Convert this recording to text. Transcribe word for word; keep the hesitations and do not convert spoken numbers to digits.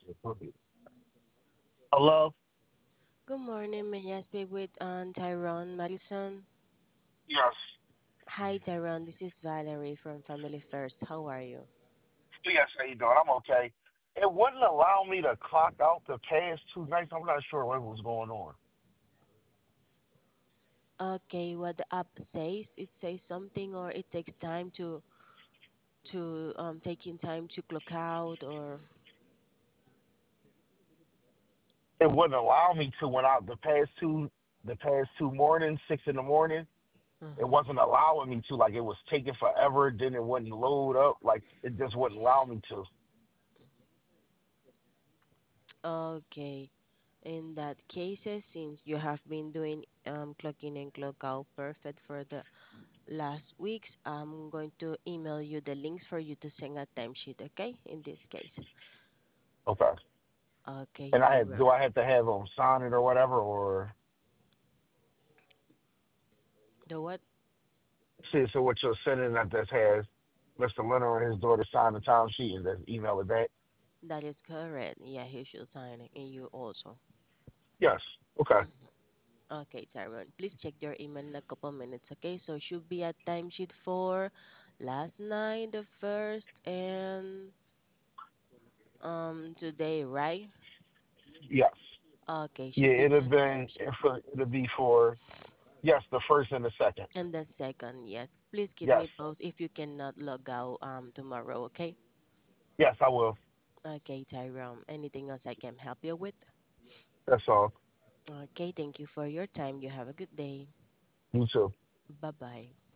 Hello? Good morning, may I speak with um, Tyrone Madison? Yes. Hi, Tyrone. This is Valerie from Family First. How are you? Yes, how you doing? I'm okay. It wouldn't allow me to clock out the past two nights. I'm not sure what was going on. Okay, what the app says, it says something, or it takes time to to um taking time to clock out, or It wouldn't allow me to when I the past two the past two mornings, six in the morning. It uh-huh. wasn't allowing me to. Like it was taking forever. Then it wouldn't load up. Like it just wouldn't allow me to. Okay. In that cases, since you have been doing um clock in and clock out perfect for the last weeks, I'm going to email you the links for you to send a timesheet. Okay, in this case. Okay. Okay, And I had Tyrone. do I have to have them sign it or whatever or The what? see so what you're sending that this has mister Leonard and his daughter sign the time sheet and then email it back. That is correct. Yeah, he should sign it, and you also. Yes. Okay. Mhm. Okay, Tyrone. Please check your email in a couple minutes, okay? So should be a timesheet for last night, the first, and um today, right? Yes. Okay, Yeah, should be it'd have two been timesheet. if it'll be for yes, the first and the second. And the second, yes. Please keep Yes. me posted if you cannot log out um tomorrow, okay? Yes, I will. Okay, Tyrone. Anything else I can help you with? That's all. Okay, thank you for your time. You have a good day. You too. Bye bye.